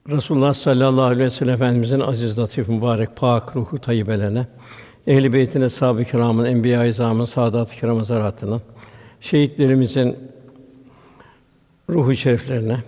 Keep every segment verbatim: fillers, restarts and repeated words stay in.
Resulullah sallallahu aleyhi ve sellem Efendimizin aziz, latif, mübarek, pak ruhu tayyibelerine, ehl-i beytin, eshâb-ı kirâmın, enbiya-i izâmın, saadat-ı kirâm zaratının, şehitlerimizin ruhu şeriflerine,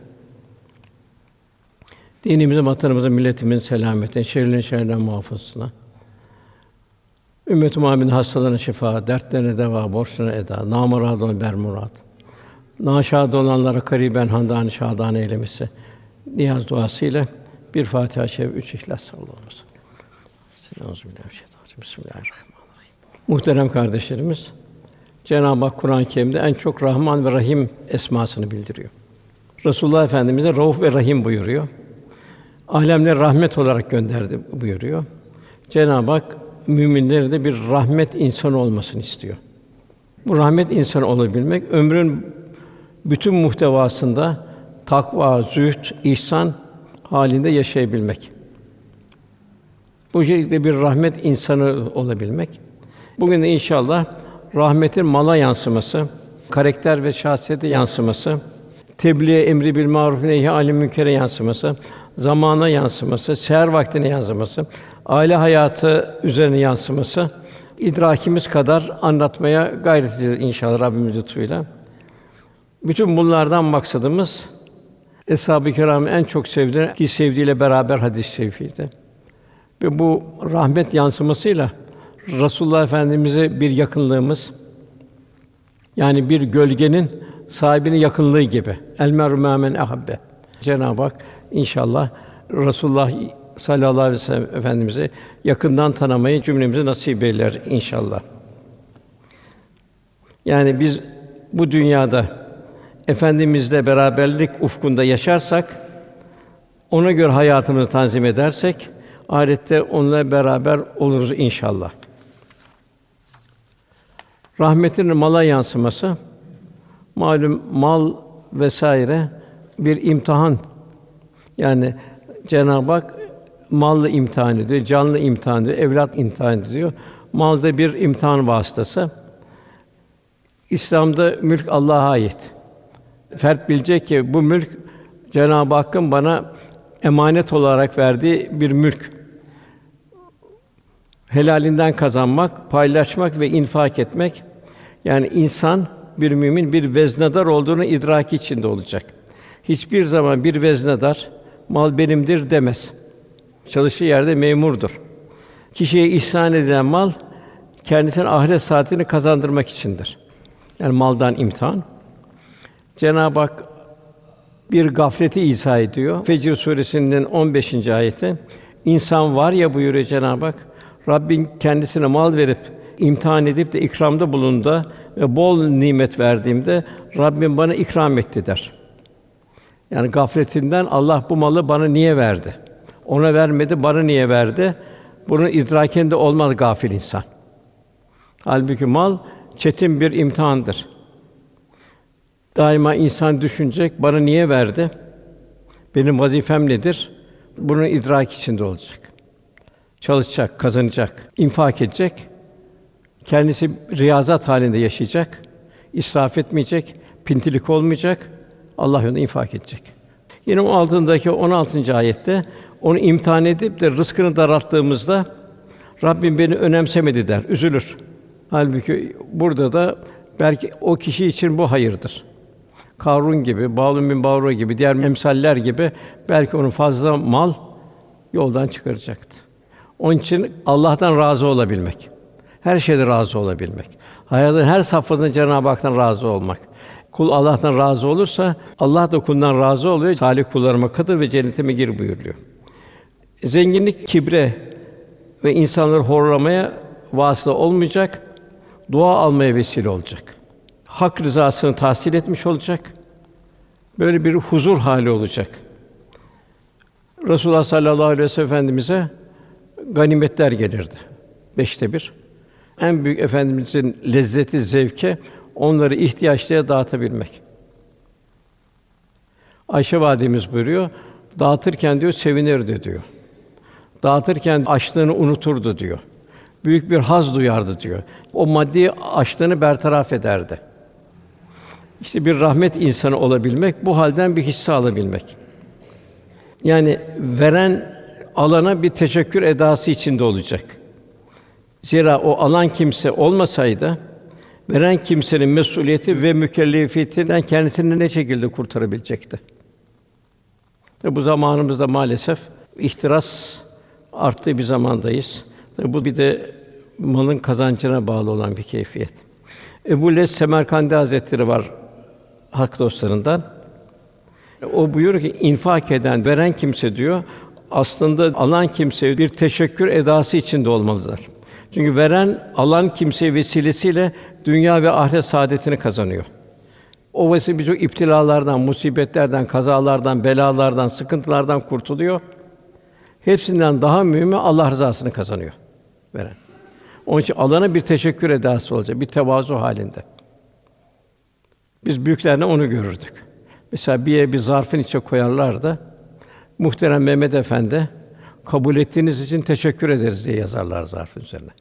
dinimizin, vatanımızın, milletimizin selametine, şerrin şerrinden muhafazasına, ümmet-i Muhammed'in hastalarına şifa, dertlerine deva, borçlarına eda, namurad olan bermurad, naşad olanlara kariben handan-ı şadan eylemesi niyaz duasıyla bir Fatiha-i Şerif, üç İhlas sallallahu aleyhi ve sellem. Bismillahirrahmanirrahim. Bismillahirrahmanirrahim. Muhterem kardeşlerimiz, Cenab-ı Hak Kur'an-ı Kerim'de en çok Rahman ve Rahim esmasını bildiriyor. Resulullah Efendimiz'e Rauf ve Rahim buyuruyor. Âlemlere rahmet olarak gönderdi buyuruyor. Cenab-ı Hak müminlere de bir rahmet insanı olmasını istiyor. Bu rahmet insanı olabilmek, ömrün bütün muhtevasında takva, zühd, ihsan halinde yaşayabilmek. Bu şekilde bir rahmet insanı olabilmek. Bugün de inşallah rahmetin mala yansıması, karakter ve şahsiyete yansıması, tebliğ, emri bil maruf, nehy anil münkere yansıması, zamana yansıması, seher vaktine yansıması, aile hayatı üzerine yansıması, idrakimiz kadar anlatmaya gayret edeceğiz inşallah Rabbimiz lütfuyla. Bütün bunlardan maksadımız Eshâb-ı Kirâm'ın en çok sevdiği ki sevdiğiyle beraber hadis-i şerifiydi. Ve bu rahmet yansımasıyla Resulullah Efendimiz'e bir yakınlığımız, yani bir gölgenin sahibinin yakınlığı gibi. El mer'u mâ men ahabbe. Cenab-ı Hak inşallah Resulullah sallallahu aleyhi ve sellem Efendimiz'i yakından tanımayı cümlemize nasip eyler inşallah. Yani biz bu dünyada Efendimizle beraberlik ufkunda yaşarsak, ona göre hayatımızı tanzim edersek, ahirette onunla beraber oluruz inşallah. Rahmetin mala yansıması, malum mal vesaire bir imtihan. Yani Cenab-ı Hak malla imtihan ediyor, canlı imtihan ediyor, evlat imtihan ediyor. Mal da bir imtihan vasıtası. İslam'da mülk Allah'a ait. Fert bilecek ki bu mülk Cenab-ı Hakk'ın bana emanet olarak verdiği bir mülk. Helalinden kazanmak, paylaşmak ve infak etmek. Yani insan, bir mümin bir veznedar olduğunu idraki içinde olacak. Hiçbir zaman bir veznedar mal benimdir demez. Çalıştığı yerde memurdur. Kişiye ihsan edilen mal kendisine ahiret saatini kazandırmak içindir. Yani maldan imtihan. Cenab-ı Hak bir gafleti izah ediyor. Fecr suresinin on beşinci ayeti. İnsan var ya buyuruyor Cenab-ı Hak, Rabbin kendisine mal verip imtihan edip de ikramda bulunduğunda ve bol nimet verdiğimde Rabbim bana ikram etti der. Yani gafletinden Allah bu malı bana niye verdi? Ona vermedi, bana niye verdi? Bunun idrakinde olmaz gafil insan. Halbuki mal çetin bir imtihandır. Daima insan düşünecek, bana niye verdi? Benim vazifem nedir? Bunun idrak içinde olacak. Çalışacak, kazanacak, infak edecek. Kendisi riyazat halinde yaşayacak. İsraf etmeyecek, pintilik olmayacak. Allah yolunda infak edecek. Yine o altındaki on altıncı ayette onu imtihan edip de rızkını daralttığımızda Rabbim beni önemsemedi der, üzülür. Halbuki burada da belki o kişi için bu hayırdır. Karun gibi, Bâlûn bin Bâvura gibi, diğer emsaller gibi belki onun fazla mal yoldan çıkaracaktı. Onun için Allah'tan razı olabilmek, her şeyde razı olabilmek, hayatın her safhasında Cenab-ı Hak'tan razı olmak. Kul Allah'tan razı olursa Allah da kulundan razı oluyor. Salih kullarıma katıl ve cennetime gir buyuruyor. Zenginlik kibre ve insanları horlamaya vasıta olmayacak, dua almaya vesile olacak. Hak rızasını tahsil etmiş olacak. Böyle bir huzur hali olacak. Resulullah sallallahu aleyhi ve sellem Efendimize ganimetler gelirdi. Beşte bir. En büyük Efendimizin lezzeti, zevki onları ihtiyaçlıya dağıtabilmek. Ayşe validemiz buyuruyor, dağıtırken diyor sevinirdi diyor. Dağıtırken açlığını unuturdu diyor. Büyük bir haz duyardı diyor. O maddi açlığını bertaraf ederdi. İşte bir rahmet insanı olabilmek, bu halden bir hisse alabilmek. Yani veren alana bir teşekkür edası içinde olacak. Zira o alan kimse olmasaydı veren kimsenin mesuliyeti ve mükellefiyetinden kendisini ne şekilde kurtarabilecekti? Ve bu zamanımızda maalesef ihtiras arttığı bir zamandayız. Tabii bu bir de malın kazancına bağlı olan bir keyfiyet. Ebu Les Semerkandi Hazretleri var hak dostlarından. O buyuruyor ki infak eden, veren kimse diyor aslında alan kimse bir teşekkür edası içinde olmalıdır. Çünkü veren alan kimse vesilesiyle dünya ve ahiret saadetini kazanıyor. O vesile birçok iptilalardan, musibetlerden, kazalardan, belalardan, sıkıntılardan kurtuluyor. Hepsinden daha mühimi Allah rızasını kazanıyor veren. Onun için alana bir teşekkür edası olacak, bir tevazu halinde. Biz büyüklerden onu görürdük. Mesela bir yere bir zarfın içine koyarlardı. Muhterem Mehmet Efendi, kabul ettiğiniz için teşekkür ederiz diye yazarlar zarfın üzerine.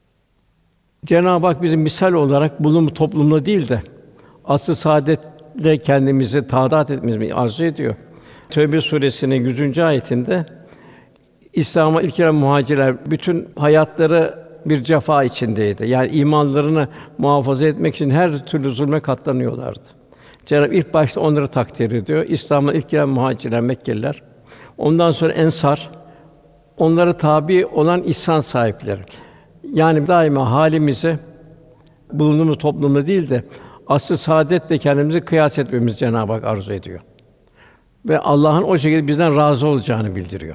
Cenab-ı Hak bizi misal olarak bulunmuş toplumda değil de asr-ı saadetle kendimizi taadat etmemizi arzu ediyor. Tevbe suresinin yüzüncü ayetinde İslam'a ilk giren muhacirler bütün hayatları bir cefa içindeydi. Yani imanlarını muhafaza etmek için her türlü zulme katlanıyorlardı. Cenab-ı ilk başta onları takdir ediyor. İslam'a ilk giren muhacirler, Mekkeliler. Ondan sonra Ensar, onlara tabi olan ihsan sahipleri. Yani daima halimizi bulunduğumuz toplumda değil de asr-ı saadetle kendimizi kıyas etmemizi Cenab-ı Hak arzu ediyor. Ve Allah'ın o şekilde bizden razı olacağını bildiriyor.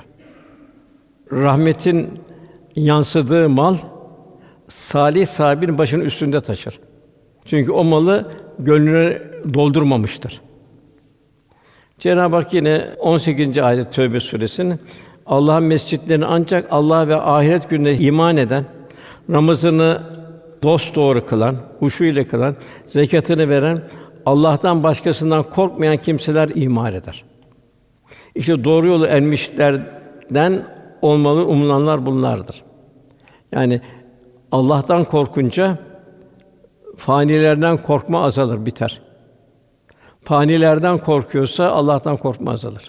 Rahmetin yansıdığı mal salih sahibinin başının üstünde taşır. Çünkü o malı gönlüne doldurmamıştır. Cenab-ı Hak yine on sekizinci ayet Tövbe suresinin Allah'ın mescitlerini ancak Allah ve ahiret gününe iman eden, namazını dosdoğru kılan, huşu ile kılan, zekatını veren, Allah'tan başkasından korkmayan kimseler imar eder. İşte doğru yolu ermişlerden olmalı umulanlar bunlardır. Yani Allah'tan korkunca fanilerden korkma azalır, biter. Fanilerden korkuyorsa Allah'tan korkma azalır.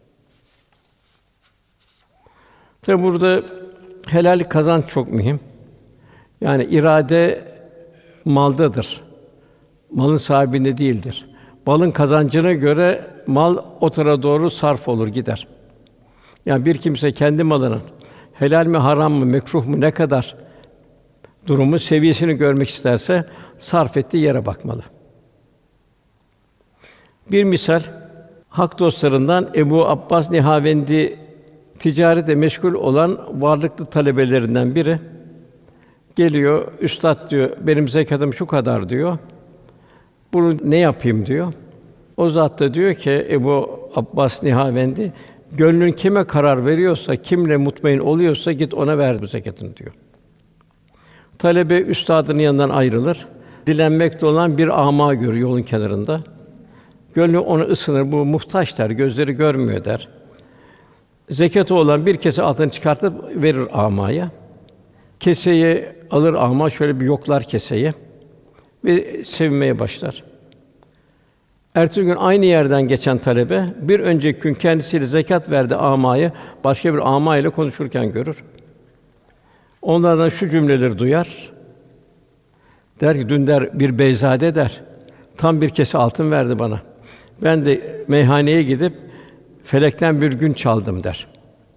Tabi burada helal kazanç çok mühim. Yani irade maldadır. Malın sahibinde değildir. Malın kazancına göre mal o tarafa doğru sarf olur, gider. Yani bir kimse kendi malının helal mi, haram mı, mekruh mu, ne kadar durumu, seviyesini görmek isterse sarf ettiği yere bakmalı. Bir misal, hak dostlarından Ebu Abbas Nihavendi ticaretle meşgul olan varlıklı talebelerinden biri geliyor, üstad diyor, benim zekatım şu kadar diyor. Bunu ne yapayım diyor. O zat da diyor ki Ebu Abbas Nihavendi, gönlün kime karar veriyorsa, kimle mutmain oluyorsa git ona ver bu zekatını diyor. Talebe üstadının yanından ayrılır. Dilenmekte olan bir âmâ görüyor yolun kenarında. Gönlü ona ısınır, bu muhtaç der, gözleri görmüyor der. Zekatı olan bir kese altın çıkartıp verir âmâya. Keseyi alır âmâ, şöyle bir yoklar keseyi ve sevinmeye başlar. Ertesi gün aynı yerden geçen talebe bir önceki gün kendisiyle zekat verdi âmâyı başka bir âmâ ile konuşurken görür. Onlardan şu cümleleri duyar. Der ki dün der bir beyzade der tam bir kese altın verdi bana. Ben de meyhaneye gidip felekten bir gün çaldım der.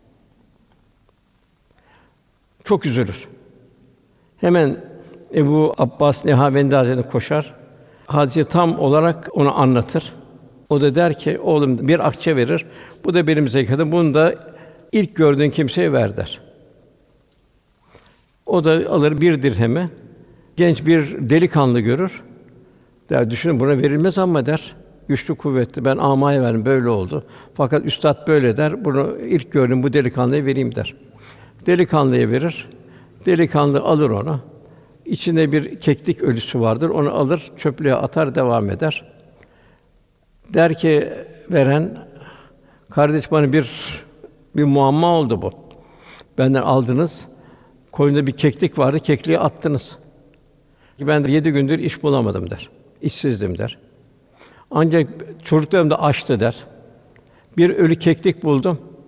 Çok üzülür. Hemen Ebu Abbas Nihavendi Hazretleri koşar. Hadise tam olarak onu anlatır. O da der ki oğlum bir akçe verir. Bu da benim zekatım. Bunu da ilk gördüğün kimseye ver der. O da alır bir dirhemi. Genç bir delikanlı görür. Der düşünün buna verilmez ama der. Güçlü kuvvetli ben âmâya verdim böyle oldu. Fakat üstad böyle der. Bunu ilk gördüğüm bu delikanlıya vereyim der. Delikanlıya verir. Delikanlı alır onu. İçinde bir keklik ölüsü vardır. Onu alır, çöplüğe atar, devam eder. Der ki veren, kardeş bana bir bir muamma oldu bu. Benden aldınız. Koynunda bir keklik vardı, kekliği attınız. Ben de yedi gündür iş bulamadım der. İşsizdim der. Ancak çocuklarım da açtı der. Bir ölü keklik buldum.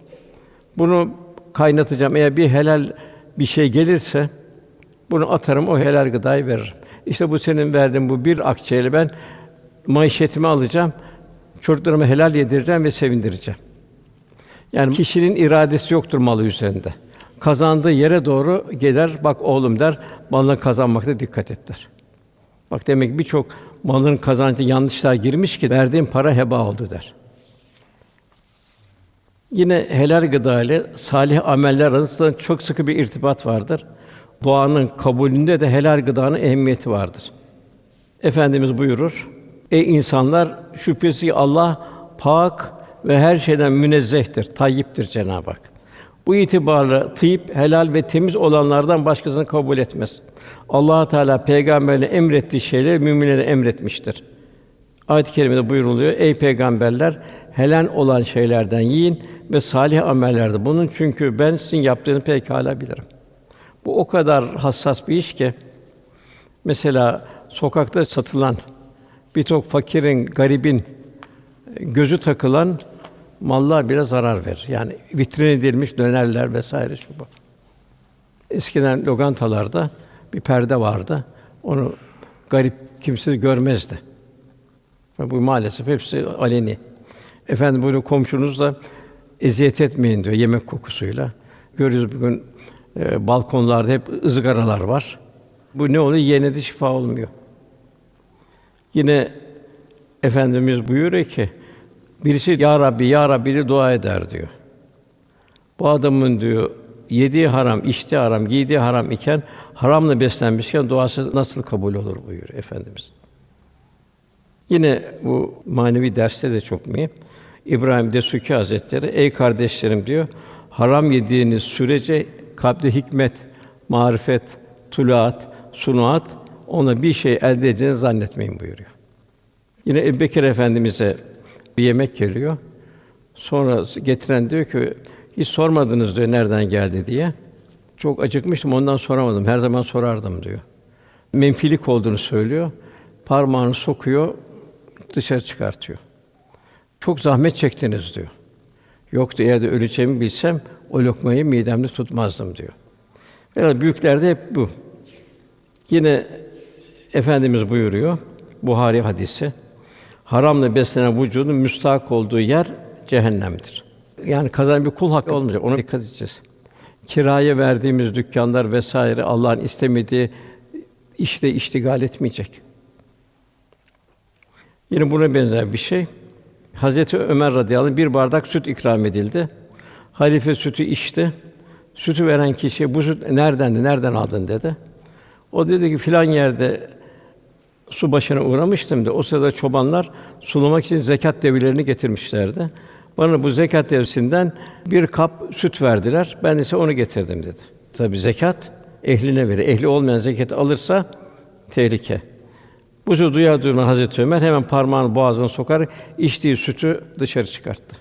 Bunu kaynatacağım. Eğer bir helal bir şey gelirse bunu atarım, o helal gıdayı veririm. İşte bu senin verdiğin bu bir akçeyle ben maişetimi alacağım, çocuklarıma helal yedireceğim ve sevindireceğim. Yani kişinin iradesi yoktur malı üzerinde. Kazandığı yere doğru gider, bak oğlum der, malını kazanmakta dikkat et der. Bak demek ki birçok malın kazancı yanlışlar girmiş ki verdiğin para heba oldu der. Yine helal gıda ile salih ameller arasında çok sıkı bir irtibat vardır. Duanın kabulünde de helal gıdanın ehemmiyeti vardır. Efendimiz buyurur: Ey insanlar, şüphesiz ki Allah pak ve her şeyden münezzehtir, tayyiptir Cenab-ı Hak. Bu itibarla tıyip, helal ve temiz olanlardan başkasını kabul etmez. Allah Teala peygamberine emrettiği şeyleri müminlere emretmiştir. Ayet-i kerimede buyuruluyor: Ey peygamberler, helal olan şeylerden yiyin ve salih amellerde bulunun, çünkü ben sizin yaptığınızı pekâlâ bilirim. Bu o kadar hassas bir iş ki, mesela sokakta satılan birçok fakirin, garibin gözü takılan mallar bile zarar verir. Yani vitrin edilmiş dönerler vesaire şu bu. Eskiden lokantalarda bir perde vardı. Onu garip kimse görmezdi. Bu maalesef hepsi aleni. Efendim böyle komşunuzla eziyet etmeyin diyor yemek kokusuyla. Görüyoruz bugün e, balkonlarda hep ızgaralar var. Bu ne oluyor? Yiyene de şifa olmuyor. Yine Efendimiz buyuruyor ki, birisi ya Rabbi, ya Rabbi diye dua eder diyor. Bu adamın diyor yediği haram, içtiği haram, giydiği haram iken, haramla beslenmişken duası nasıl kabul olur buyuruyor Efendimiz. Yine bu manevi derste de çok mühim. İbrahim Dessûki Hazretleri, ey kardeşlerim diyor, haram yediğiniz sürece kalpte hikmet, marifet, tuluat, sunuat, ona bir şey elde edeceğini zannetmeyin buyuruyor. Yine Ebubekir Efendimiz'e bir yemek geliyor. Sonra getiren diyor ki, hiç sormadınız diyor nereden geldi diye. Çok acıkmıştım, ondan soramadım. Her zaman sorardım diyor. Menfilik olduğunu söylüyor. Parmağını sokuyor, dışarı çıkartıyor. Çok zahmet çektiniz diyor. Yok diyor, eğer de öleceğimi bilsem o lokmayı midemde tutmazdım diyor. Yani büyüklerde hep bu. Yine Efendimiz buyuruyor, Buhari hadisi, haramla beslenen vücudun müstahak olduğu yer cehennemdir. Yani kazanan bir kul hakkı olmayacak. Ona dikkat edeceğiz. Kiraya verdiğimiz dükkanlar vesaire Allah'ın istemediği işte iştigal etmeyecek. Yine buna benzer bir şey. Hazreti Ömer radıyallahu anh bir bardak süt ikram edildi. Halife sütü içti. Sütü veren kişi bu süt neredendi, nereden aldın dedi. O dedi ki filan yerde su başına uğramıştım da o sırada çobanlar sulamak için zekat devilerini getirmişlerdi. Bana bu zekat devisinden bir kap süt verdiler. Ben ise onu getirdim dedi. Tabii zekat ehline verir. Ehli olmayan zekatı alırsa tehlike. Bu sözü duyar duymaz Hazreti Ömer hemen parmağını boğazına sokar, içtiği sütü dışarı çıkarttı.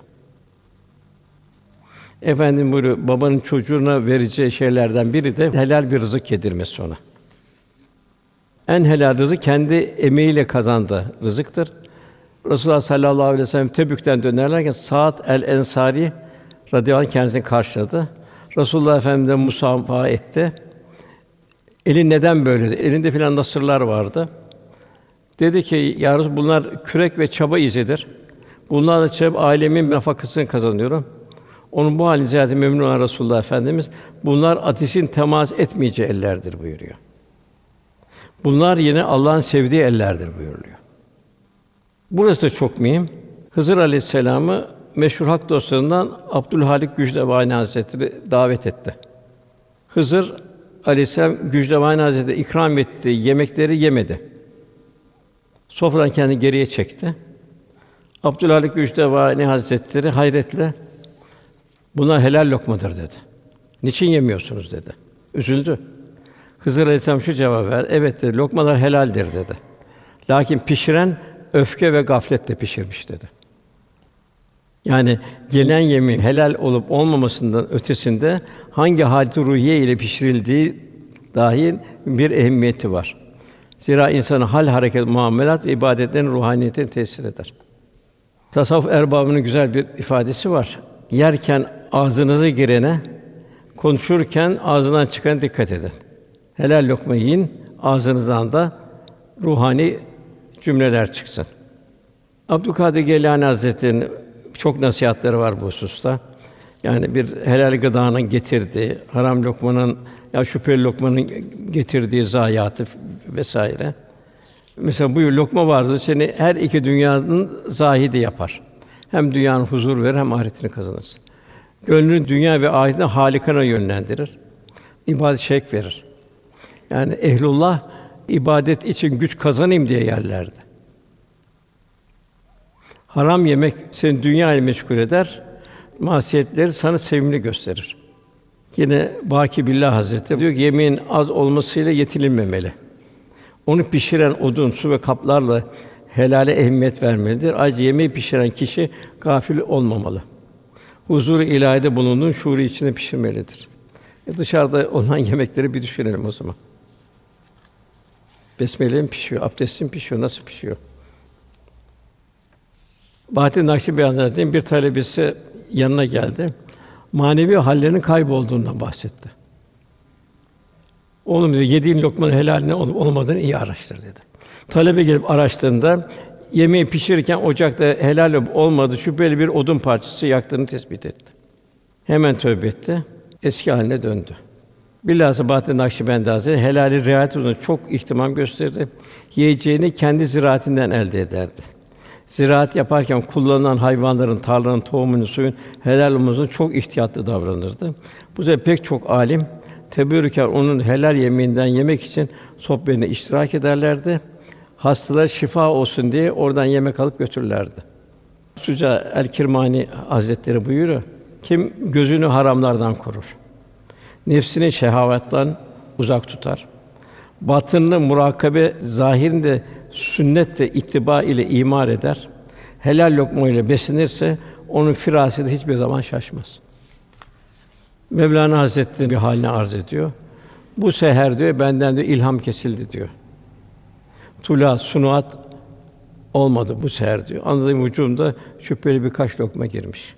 Efendim buyuruyor, babanın çocuğuna vereceği şeylerden biri de helal bir rızık yedirmesi ona. En helal rızık kendi emeğiyle kazandığı rızıktır. Resulullah sallallahu aleyhi ve sellem Tebük'ten dönerlerken Sa'd el-Ensari radıyallahu anh kendisini karşıladı. Resulullah Efendimiz'e musafaha etti. Elin neden böyledi? Elinde filan nasırlar vardı. Dedi ki, ya Resulallah, bunlar kürek ve çaba izidir. Bunlarla çalışıp ailemin nafakasını kazanıyorum. Onun bu halini ziyade memnun olan Resulullah Efendimiz, bunlar ateşin temas etmeyeceği ellerdir buyuruyor. Bunlar yine Allah'ın sevdiği ellerdir buyuruluyor. Burası da çok mühim. Hızır Aleyhisselam'ı meşhur hak dostlarından Abdülhalik Gücdevani Hazretleri davet etti. Hızır Aleyhisselam Gücdevani Hazretleri ikram ettiği yemekleri yemedi. Sofradan kendini geriye çekti. Abdülhalik Gücdevani Hazretleri hayretle bunlar helal lokmadır dedi. Niçin yemiyorsunuz dedi. Üzüldü. Hızır Aleyhisselam şu cevap verdi. Evet dedi. Lokmalar helaldir dedi. Lakin pişiren öfke ve gafletle pişirmiş dedi. Yani gelen yemeğin helal olup olmamasından ötesinde hangi hâl-i ruhiye ile pişirildiği dahi bir ehemmiyeti var. Zira insanın hal, hareket, muamelat ve ibadetlerin ruhaniyetine tesir eder. Tasavvuf erbabının güzel bir ifadesi var. Yerken ağzınıza girene, konuşurken ağzından çıkana dikkat edin. Helal lokma yiyin, ağzınızdan da ruhani cümleler çıksın. Abdülkadir Geylani Hazretleri'nin çok nasihatleri var bu hususta. Yani bir helal gıdanın getirdiği, haram lokmanın ya şüpheli lokmanın getirdiği zayiatı vesaire. Mesela buyur lokma vardır seni her iki dünyanın zahidi yapar. Hem dünyanın huzur verir hem ahiretini kazanırsın. Gönlünü dünya ve ahirete Halikâna yönlendirir. İbadet şevk verir. Yani ehlullah ibadet için güç kazanayım diye yerlerdi. Haram yemek seni dünya ile meşgul eder, masiyetleri sana sevimli gösterir. Yine Bâki Billah Hazretleri diyor ki yemeğin az olmasıyla yetinilmemeli. Onu pişiren odun, su ve kaplarla helale ehemmiyet vermelidir. Ayrıca yemeği pişiren kişi gafil olmamalı. Huzur-u ilahide bulunduğun şuuru içinde pişirmelidir. E dışarıda olan yemekleri bir düşünelim o zaman. Besmele'm pişiyor, abdestim pişiyor, nasıl pişiyor? Bahattin Nakşibend Hazretleri'nin bir talebesi yanına geldi. Manevi hallerinin kaybolduğundan bahsetti. Oğlum dedi, yediğin lokmanın helalinin olup olmadığını iyi araştır dedi. Talebe gelip araştırdığında yemeği pişirirken ocakta helal olup olmadığı şüpheli bir odun parçası yaktığını tespit etti. Hemen tövbe etti, eski haline döndü. Bilhassa Bahattin Nakşibend Hazretleri helali riayet hususunda çok ihtimam gösterdi. Yiyeceğini kendi ziraatinden elde ederdi. Ziraat yaparken kullanılan hayvanların, tarlanın, tohumunun, suyun helal olmasına çok ihtiyatlı davranırdı. Bu sebeple pek çok âlim teberrüken onun helal yemeğinden yemek için sohbetine iştirak ederlerdi. Hastalara şifa olsun diye oradan yemek alıp götürürlerdi. Suca el-Kirmani Hazretleri buyuruyor: kim gözünü haramlardan korur, nefsini şehavatten uzak tutar, batınını murakabe, zahirini de sünnet ve ittiba ile imar eder, helal lokma ile beslenirse onun firaseti hiçbir zaman şaşmaz. Mevlana Hazretleri bir halini arz ediyor. Bu seher diyor benden diyor ilham kesildi diyor. Tula sunuat olmadı bu seher diyor. Anladığım vücudumda şüpheli birkaç lokma girmiş.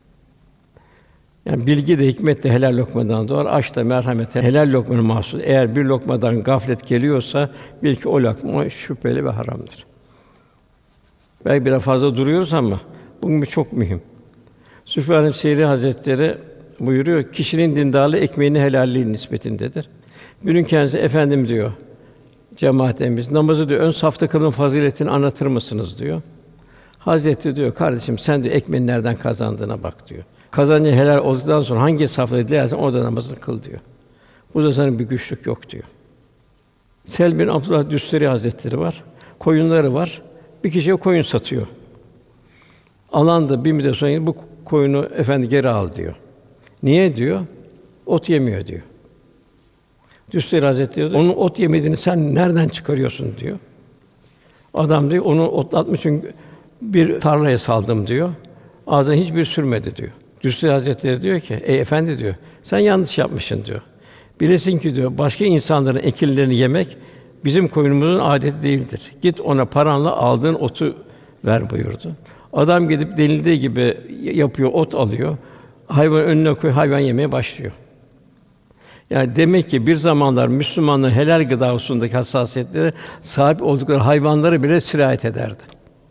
Yani bilgi de hikmet de helal lokmadan doğar. Aşk da merhamet helal lokmanın mahsulü. Eğer bir lokmadan gaflet geliyorsa bil ki o lokma şüpheli ve haramdır. Belki biraz fazla duruyoruz ama bu çok mühim. Süfyan-ı Sevri Hazretleri buyuruyor, kişinin dindarlığı ekmeğinin helalliği nispetindedir. Günün kendisi efendim diyor, cemaatimiz namazı diyor ön safta kılın faziletini anlatır mısınız diyor. Hazreti diyor, kardeşim sen diyor ekmeğin nereden kazandığına bak diyor. Kazancın helal olduktan sonra hangi safhada dilersen orada namazını kıl diyor. Burada sana bir güçlük yok diyor. Sel bin Abdullah Düsturi Hazretleri var. Koyunları var. Bir kişiye koyun satıyor. Alan da bir müddet sonra bu koyunu efendi geri al diyor. Niye diyor? Ot yemiyor diyor. Düsturi Hazretleri onun ot yemediğini sen nereden çıkarıyorsun diyor. Adam diyor onu otlatmak için bir tarlaya saldım diyor. Ağzına hiçbir sürmedi diyor. Düsturi Hazretleri diyor ki, ey efendi diyor, sen yanlış yapmışsın diyor. Bilesin ki diyor, başka insanların ekinlerini yemek bizim koyunumuzun adeti değildir. Git ona paranla aldığın otu ver buyurdu. Adam gidip denildiği gibi yapıyor, ot alıyor. Hayvan önüne koyuyor, hayvan yemeye başlıyor. Yani demek ki bir zamanlar Müslümanların helal gıda hususundaki hassasiyetlere sahip oldukları hayvanları bile sirayet ederdi.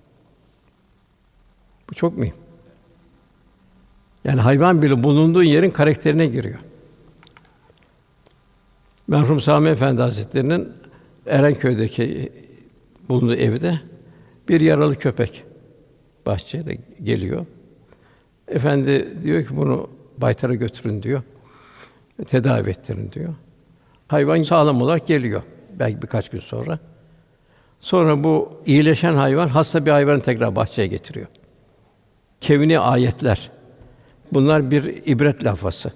Bu çok mühim. Yani hayvan bile bulunduğu yerin karakterine giriyor. Merhum Sami Efendi Hazretleri'nin Erenköy'deki bulunduğu evde bir yaralı köpek bahçeye de geliyor. Efendi diyor ki bunu baytara götürün diyor. Tedavi ettirin diyor. Hayvan sağlam olarak geliyor belki birkaç gün sonra. Sonra bu iyileşen hayvan hasta bir hayvanı tekrar bahçeye getiriyor. Kevni ayetler. Bunlar bir ibret lafası.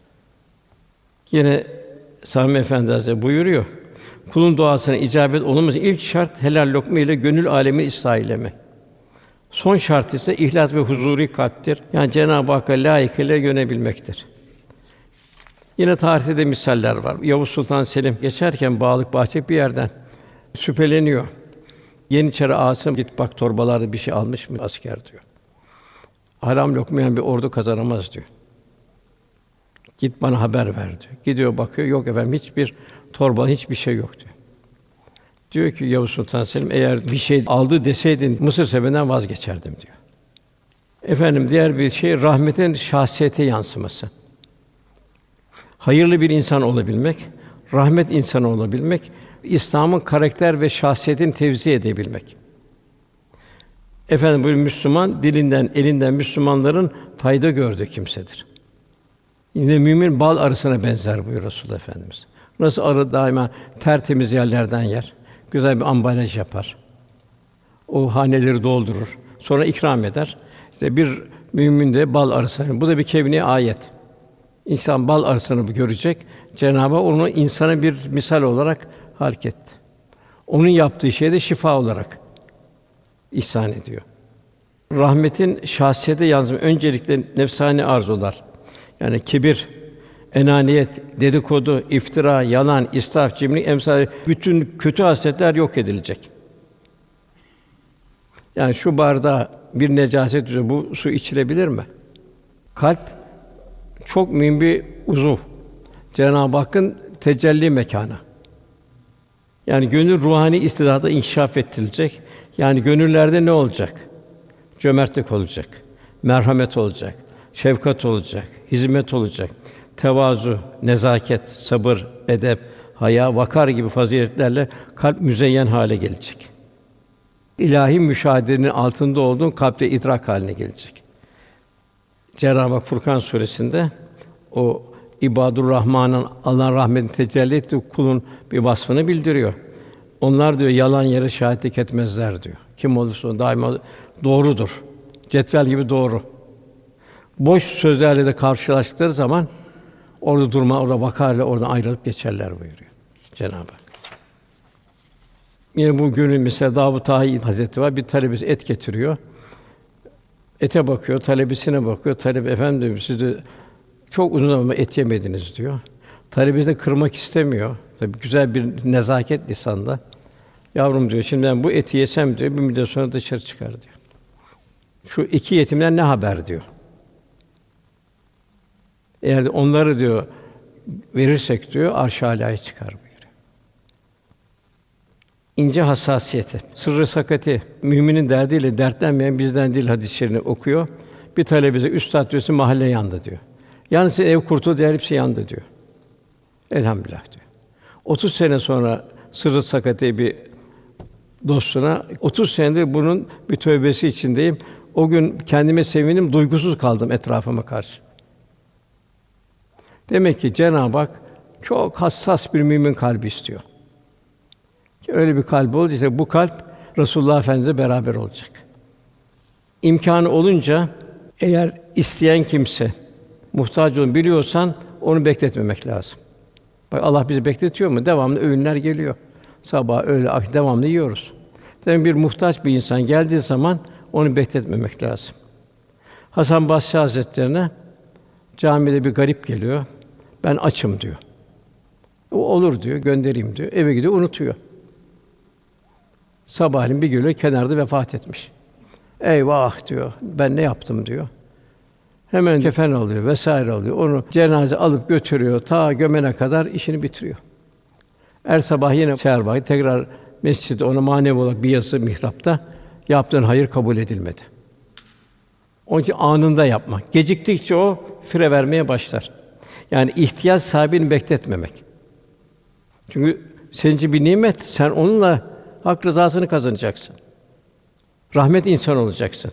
Yine Sami Efendi Hazretleri buyuruyor. Kulun duasına icabet olunması ilk şart helal lokma ile gönül âlemi ıslah eyleme. Son şart ise ihlas ve huzuri kalptir. Yani Cenab-ı Hakk'a layıkıyla yönelebilmektir. Yine tarihte de misaller var. Yavuz Sultan Selim geçerken Bağlık Bahçe bir yerden şüpheleniyor. Yeniçeri Asım git bak torbalarda bir şey almış mı asker diyor. Haram lokmayan bir ordu kazanamaz diyor. Git bana haber ver diyor. Gidiyor bakıyor, yok efendim hiçbir torba, hiçbir şey yok diyor. Diyor ki Yavuz Sultan Selim, eğer bir şey aldı deseydin Mısır seferinden vazgeçerdim diyor. Efendim diğer bir şey, rahmetin şahsiyete yansıması. Hayırlı bir insan olabilmek, rahmet insanı olabilmek, İslam'ın karakter ve şahsiyetini tevzi edebilmek. Efendim bu Müslüman dilinden, elinden Müslümanların fayda gördüğü kimsedir. Yine mümin bal arısına benzer buyuruyor Resulullah Efendimiz. Nasıl arı daima tertemiz yerlerden yer, güzel bir ambalaj yapar. O haneleri doldurur, sonra ikram eder. İşte bir mümin de bal arısı. Bu da bir kevni ayet. İnsan bal arısını görecek. Cenab-ı Hak onu insana bir misal olarak halk etti. Onun yaptığı şey de şifa olarak ihsan ediyor. Rahmetin şahsiyete yansıma öncelikle nefsani arzular. Yani kibir, enaniyet, dedikodu, iftira, yalan, israf, cimrilik emsal bütün kötü hasletler yok edilecek. Yani şu bardağa bir necaset düşse bu su içilebilir mi? Kalp çok mühim bir uzuv. Cenab-ı Hakk'ın tecelli mekânı. Yani gönül ruhani istidada inkişaf ettirilecek. Yani gönüllerde ne olacak? Cömertlik olacak, merhamet olacak, şefkat olacak, hizmet olacak, tevazu, nezaket, sabır, edep, haya, vakar gibi faziletlerle kalp müzeyyen hale gelecek. İlahi müşahedenin altında olduğun kalpte idrak haline gelecek. Cenab-ı Hak Furkan suresinde o İbadur Rahman'ın Allah'ın rahmetini tecelli ettiği kulun bir vasfını bildiriyor. Onlar diyor yalan yere şahitlik etmezler diyor. Kim olursa olsun daima doğrudur. Cetvel gibi doğru. Boş sözlerle de karşılaştıkları zaman orada durma, orada vakarla oradan ayrılıp geçerler buyuruyor Cenab-ı Hak. Yine bu günün mesela Davud Tahi Hazretleri var. Bir talebesi et getiriyor. Ete bakıyor, talebesine bakıyor. Talebe efendim siz de çok uzun zaman et yemediniz diyor. Talebesi de kırmak istemiyor. Tabii güzel bir nezaket lisanla. Yavrum diyor, şimdi ben bu eti yesem diyor, bir müddet sonra dışarı çıkar diyor. Şu iki yetimden ne haber diyor. Eğer onları diyor verirsek diyor arş-ı âlâya çıkar buyuruyor. İnce hassasiyeti, sırrı sakati, müminin derdiyle dertlenmeyen bizden değil hadis-i şerifini okuyor. Bir talebesi üstad diyorsun mahalle yandı diyor. Yani ev kurtuldu, diğer hepsi yandı diyor. Elhamdülillah diyor. otuz sene sonra sırrı sakati bir dostuna otuz senedir bunun bir tövbesi içindeyim. O gün kendime sevindim, duygusuz kaldım etrafıma karşı. Demek ki Cenab-ı Hak çok hassas bir mümin kalbi istiyor. Ki öyle bir kalp oldu işte bu kalp Resulullah Efendimiz'le beraber olacak. İmkânı olunca eğer isteyen kimse muhtaç olduğunu biliyorsan onu bekletmemek lazım. Bak Allah bizi bekletiyor mu? Devamlı öğünler geliyor. Sabah, öğle, akşam devamlı yiyoruz. Demek bir muhtaç bir insan geldiği zaman onu bekletmemek lazım. Hasan Basri Hazretlerine camide bir garip geliyor. Ben açım diyor. O olur diyor, göndereyim diyor. Eve gidiyor, unutuyor. Sabahleyin bir geliyor, kenarda vefat etmiş. Eyvah diyor, ben ne yaptım diyor. Hemen kefen alıyor vesaire alıyor. Onu cenaze alıp götürüyor, ta gömene kadar işini bitiriyor. Er sabah yine seher tekrar mescide ona manevi olarak bir yazı mihrapta yaptığın hayır kabul edilmedi. Onun için anında yapmak. Geciktikçe o fire vermeye başlar. Yani ihtiyaç sahibini bekletmemek. Çünkü senin için bir nimet, sen onunla hak rızasını kazanacaksın. Rahmet insan olacaksın.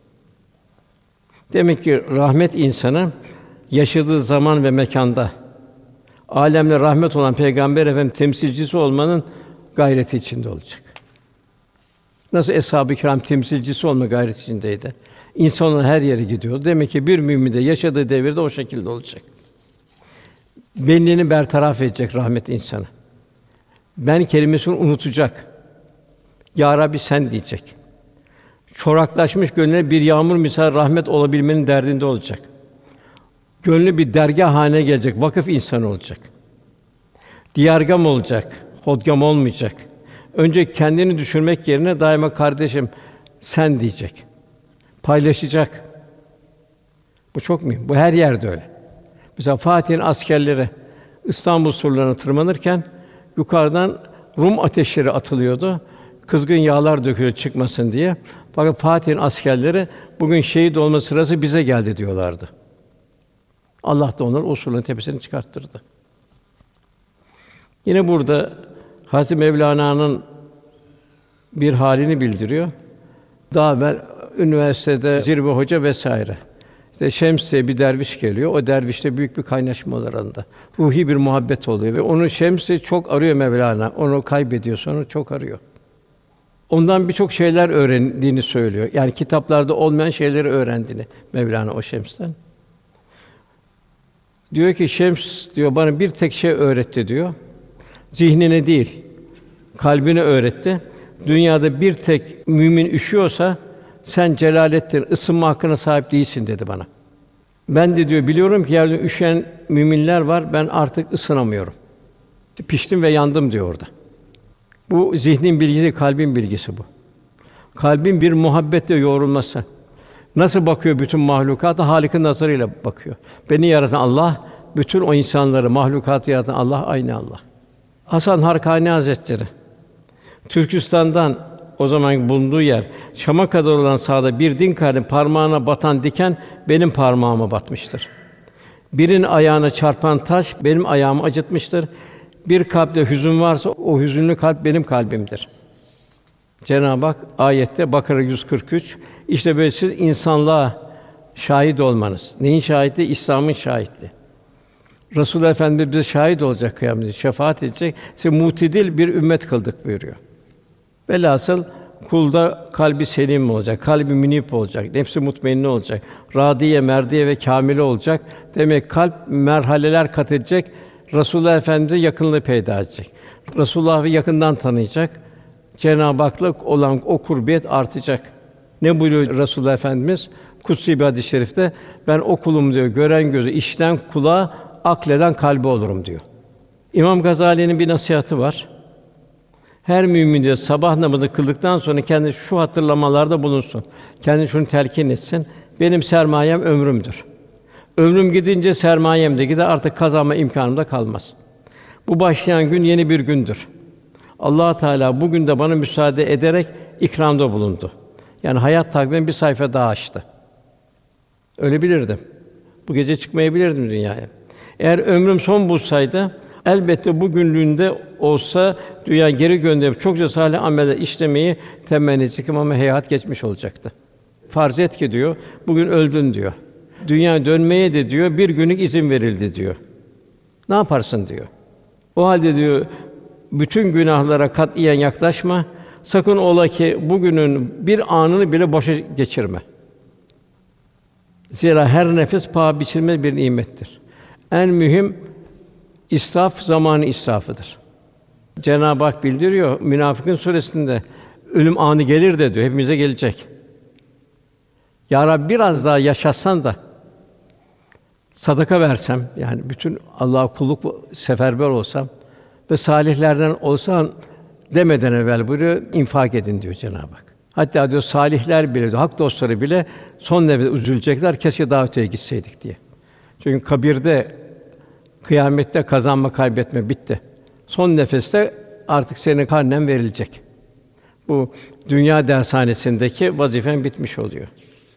Demek ki rahmet insanı yaşadığı zaman ve mekanda âlemle rahmet olan Peygamber Efendimiz temsilcisi olmanın gayreti içinde olacak. Nasıl eshab-ı kiram temsilcisi olma gayreti içindeydi. İnsanlar her yere gidiyor. Demek ki bir mümin de yaşadığı devirde o şekilde olacak. Benliğini bertaraf edecek rahmet insanı. Ben kelimesini unutacak. Ya Rabbi sen diyecek. Çoraklaşmış gönlüne bir yağmur misal rahmet olabilmenin derdinde olacak. Gönlü bir dergâh haline gelecek, vakıf insanı olacak. Diyargam olacak, hodgam olmayacak. Önce kendini düşürmek yerine daima kardeşim sen diyecek. Paylaşacak. Bu çok mühim. Bu her yerde öyle. Mesela Fatih'in askerleri İstanbul surlarına tırmanırken yukarıdan Rum ateşleri atılıyordu. Kızgın yağlar dökülüyor çıkmasın diye. Fakat Fatih'in askerleri bugün şehit olma sırası bize geldi diyorlardı. Allah da onları o surların tepesine çıkarttırdı. Yine burada Hazreti Mevlana'nın bir halini bildiriyor. Daha evvel üniversitede zirve hoca vesaire. İşte Şems diye bir derviş geliyor. O dervişle büyük bir kaynaşma oluyor aralarında. Ruhi bir muhabbet oluyor ve onu Şems'i çok arıyor Mevlana. Onu kaybediyor, sonra çok arıyor. Ondan birçok şeyler öğrendiğini söylüyor. Yani kitaplarda olmayan şeyleri öğrendiğini Mevlana o Şems'ten. Diyor ki Şems diyor bana bir tek şey öğretti diyor. Zihnine değil, kalbine öğretti. Dünyada bir tek mümin üşüyorsa sen Celalettin ısınma hakkına sahip değilsin dedi bana. Ben de diyor biliyorum ki yerde üşüyen müminler var. Ben artık ısınamıyorum. Piştim ve yandım diyor orada. Bu zihnin bilgisi, kalbin bilgisi bu. Kalbin bir muhabbetle yoğrulması. Nasıl bakıyor bütün mahlukata? Hâlik'in nazarıyla bakıyor. Beni yaratan Allah, bütün o insanları, mahlukatı yaratan Allah aynı Allah. Hasan Harkani Hazretleri Türkistan'dan o zaman bulunduğu yer Şam'a kadar olan sahada bir din kardeşin parmağına batan diken benim parmağıma batmıştır. Birinin ayağına çarpan taş benim ayağımı acıtmıştır. Bir kalpte hüzün varsa o hüzünlü kalp benim kalbimdir. Cenab-ı Hak ayette Bakara yüz kırk üç işte böyle siz insanlığa şahit olmanız. Neyin şahidi? İslam'ın şahitliği. Resulullah Efendimiz bize şahit olacak kıyamette, şefaat edecek. Size mutedil bir ümmet kıldık buyuruyor. Velhasıl kulda kalbi selim olacak, kalbi münip olacak, nefsi mutmainne olacak, radiye, merdiye ve kâmile olacak. Demek kalp merhaleler kat edecek, Resulullah Efendimize yakınlığı peyda edecek. Resulullah'ı yakından tanıyacak. Cenab-ı Hak'la olan o kurbiyet artacak. Ne buyuruyor Resulullah Efendimiz? Kutsi bir hadis-i şerifte ben o kulum diyor, gören gözü, işiten kulağı, akleden kalbi olurum diyor. İmam Gazali'nin bir nasihatı var. Her mümin diyor sabah namazı kıldıktan sonra kendi şu hatırlamalarda bulunsun. Kendi şunu telkin etsin. Benim sermayem ömrümdür. Ömrüm gidince sermayem de gider, artık kazanma imkânım da kalmaz. Bu başlayan gün yeni bir gündür. Allah Teala bugün de bana müsaade ederek ikramda bulundu. Yani hayat takvimim bir sayfa daha açtı. Ölebilirdim. Bu gece çıkmayabilirdim dünyaya. Eğer ömrüm son bulsaydı elbette bugünlüğünde olsa dünya geri gönderip çokça salih ameller işlemeyi temenni edecektim ama hayat geçmiş olacaktı. Farz et ki diyor, bugün öldün diyor. Dünya dönmeye de diyor, bir günlük izin verildi diyor. Ne yaparsın diyor. O halde diyor, bütün günahlara katiyen yaklaşma. Sakın ola ki bugünün bir anını bile boşa geçirme. Zira her nefes paha biçilmez bir nimettir. En mühim israf zamanı israfıdır. Cenab-ı Hak bildiriyor Münafıkın suresinde ölüm anı gelir de diyor, hepimize gelecek. Ya Rabbi biraz daha yaşatsan da sadaka versem, yani bütün Allah'a kulluk seferber olsam ve salihlerden olsan demeden evvel buyuruyor, infak edin diyor Cenab-ı Hak. Hatta diyor salihler bile, diyor, hak dostları bile son nefeste üzülecekler, keşke daha öteye gitseydik diye. Çünkü kabirde, kıyamette kazanma kaybetme bitti. Son nefeste artık senin karnen verilecek. Bu dünya dershanesindeki vazifen bitmiş oluyor.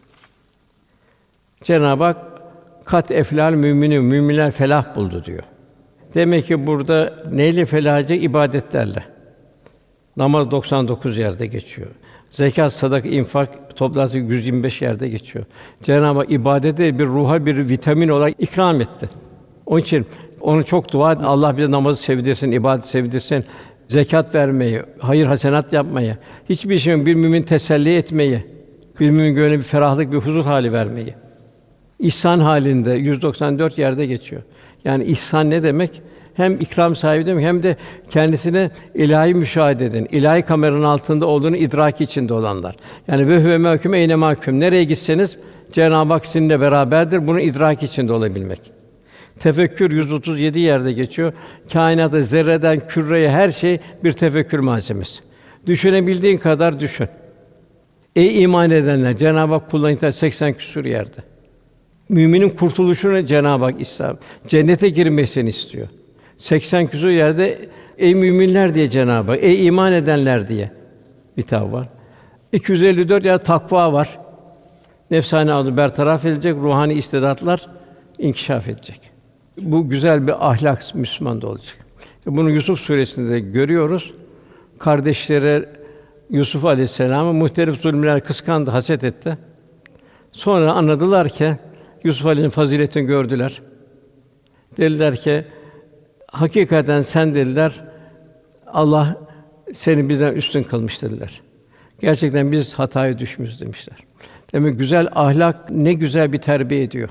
Cenab-ı Hak kat eflal müminin, müminler felah buldu diyor. Demek ki burada neyle felah edecek? İbadetlerle. Namaz doksan dokuz yerde geçiyor. Zekat, sadaka, infak toplarsa yüz yirmi beş yerde geçiyor. Cenab-ı Hak ibadete bir ruha bir vitamin olarak ikram etti. Onun için onu çok dua edin. Allah bize namazı sevdirsin, ibadet sevdirsin, zekat vermeyi, hayır hasenat yapmayı, hiçbir şeyin bir mümin teselli etmeyi, bir mümin gönlüne bir ferahlık, bir huzur hali vermeyi. İhsan halinde yüz doksan dört yerde geçiyor. Yani ihsan ne demek? Hem ikram sahibi demek, hem de kendisine ilahi müşahede edin. İlahi kameranın altında olduğunu idrak içinde olanlar. Yani ve huve mahkum eyne mahkum. Nereye gitseniz Cenab-ı Hak sizinle beraberdir. Bunu idrak içinde olabilmek. Tefekkür yüz otuz yedi yerde geçiyor. Kainatta zerreden küreye her şey bir tefekkür malzemesi. Düşünebildiğin kadar düşün. Ey iman edenler, Cenab-ı Hak kullarına seksen küsur yerde. Müminin kurtuluşunu Cenab-ı Hak ister. Cennete girmesini istiyor. seksen küsur yerde ey müminler diye Cenab-ı Hak, ey iman edenler diye hitap var. iki yüz elli dört yerde takva var. Nefsani arzu bertaraf edilecek, ruhani istidatlar inkişaf edecek. Bu güzel bir ahlak Müslümanda olacak. Bunu Yusuf Suresi'nde görüyoruz. Kardeşleri Yusuf Aleyhisselam'ı muhtelif zulümler kıskandı, haset etti. Sonra anladılar ki Yusuf Aleyhisselam'ın faziletini gördüler. Dediler ki hakikaten sen dediler Allah seni bizden üstün kılmış dediler. Gerçekten biz hataya düşmüşüz demişler. Demek güzel ahlak ne güzel bir terbiye ediyor.